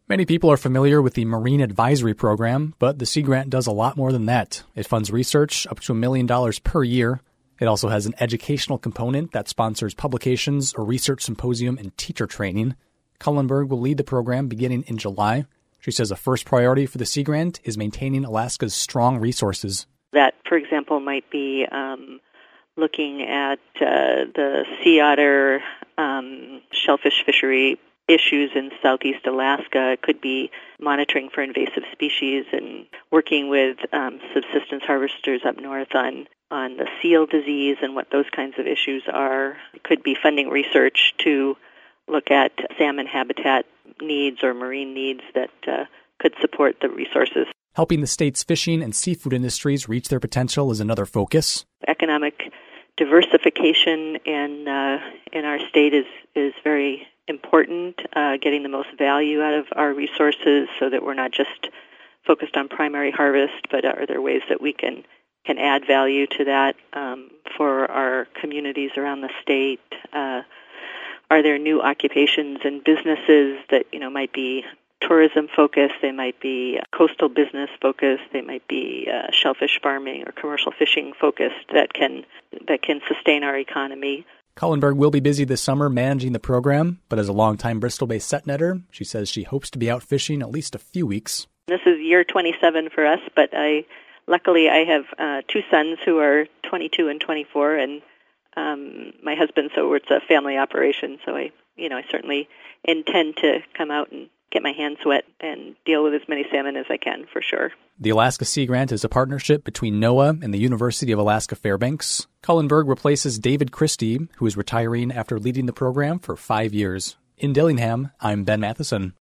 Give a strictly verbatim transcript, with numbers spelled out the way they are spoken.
Many people are familiar with the Marine Advisory Program, but the Sea Grant does a lot more than that. It funds research up to a million dollars per year. It also has an educational component that sponsors publications, a research symposium, and teacher training. Cullenberg will lead the program beginning in July. She says a first priority for the Sea Grant is maintaining Alaska's strong resources. That, for example, might be um, looking at uh, the sea otter um, shellfish fishery issues in southeast Alaska. It could be monitoring for invasive species and working with um, subsistence harvesters up north on, on the seal disease and what those kinds of issues are. It could be funding research to look at salmon habitat needs or marine needs that uh, could support the resources. Helping the state's fishing and seafood industries reach their potential is another focus. Economic diversification in uh, in our state is, is very important, uh, getting the most value out of our resources so that we're not just focused on primary harvest, but are there ways that we can, can add value to that um, for our communities around the state? Uh, are there new occupations and businesses that, you know, might be tourism focused, they might be coastal business focused, they might be uh, shellfish farming or commercial fishing focused that can that can sustain our economy. Cullenberg will be busy this summer managing the program, but as a longtime Bristol-based set netter, she says she hopes to be out fishing at least a few weeks. This is year twenty-seven for us, but I luckily I have uh, two sons who are twenty-two and twenty-four, and um, my husband, so it's a family operation, so I, you know, I certainly intend to come out and get my hands wet and deal with as many salmon as I can, for sure. The Alaska Sea Grant is a partnership between NOAA and the University of Alaska Fairbanks. Cullenberg replaces David Christie, who is retiring after leading the program for five years. In Dillingham, I'm Ben Matheson.